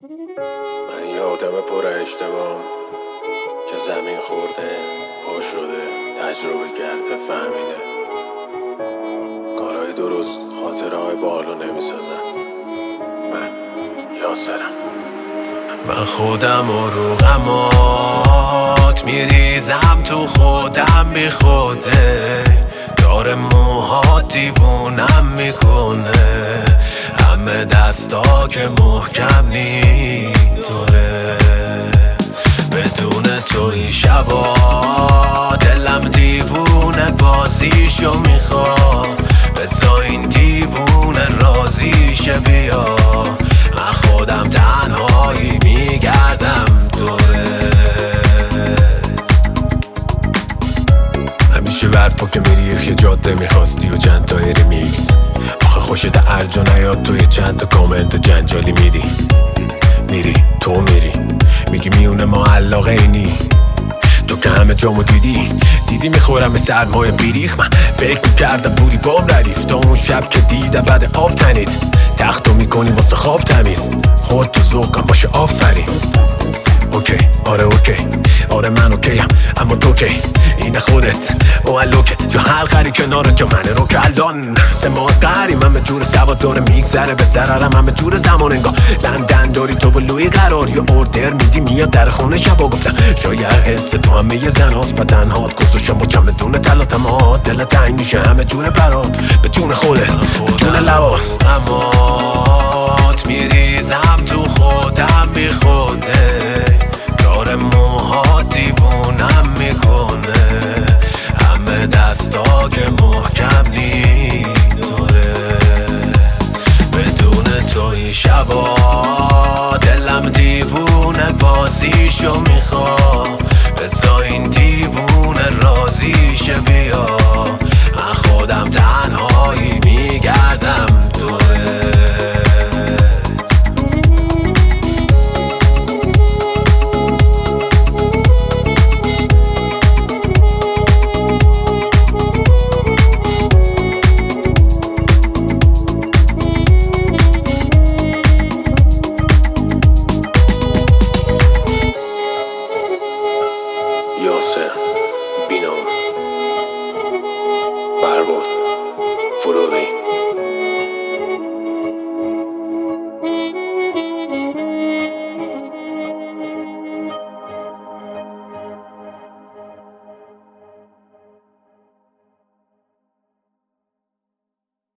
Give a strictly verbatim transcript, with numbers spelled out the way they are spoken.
من یه آدم پر اشتباهم که زمین خورده، پا شده، تجربه کرده، فهمیده کارهای درست خاطره های بالو نمیسازن. من یاسرم. من خودم و رو غمات میریزم تو خودم بی خوده، دار موهات دیوونم میکنه، همه دستا که محکم نی دوره. بدون تو این شبا دلم دیوونه بازیشو میخواد، بسا این دیوونه رازیشه بیا. من خودم تنهایی میگردم دورت، همیشه برفا که میری یه جاده میخواستی و چند تا ریمیکس. آخه خوشت ارجا نیاد توی چند تا کامنت جنجالی میدی، میری تو میری میگی میونه ما علاقه اینی. تو که همه جامو دیدی دیدی میخورم به سرمایه بیریخ. من فکر میکردم بودی بام ردیف تا اون شب که دیدم بعد آب تنید تختو میکنی واسه خواب تمیز. خورد تو ذوقم باشه آفرین. اوکی آره اوکی آره من اوکیم اما تو کی؟ اینه خودت اوالوکه جو حلقری کنارت جو منه رو کلان. سه ماه قری من به جور سواد داره میگذره به ضررم، من به جور زمان انگاه لندن داری تو بلوی قرار یا اوردر میدی میاد در خونه شبا. گفتم شاید حس تو همه یه زن هاست و تنهات گذاشم با کم بدون تلاتمات دل تنگ میشه همه جور برات به جون خودت به جون لبات. امات میریزم تو خودم بی خوده، دار موهات دیوونم میکنه، همه دستا که محکم نی دوره. بدون تو این شبا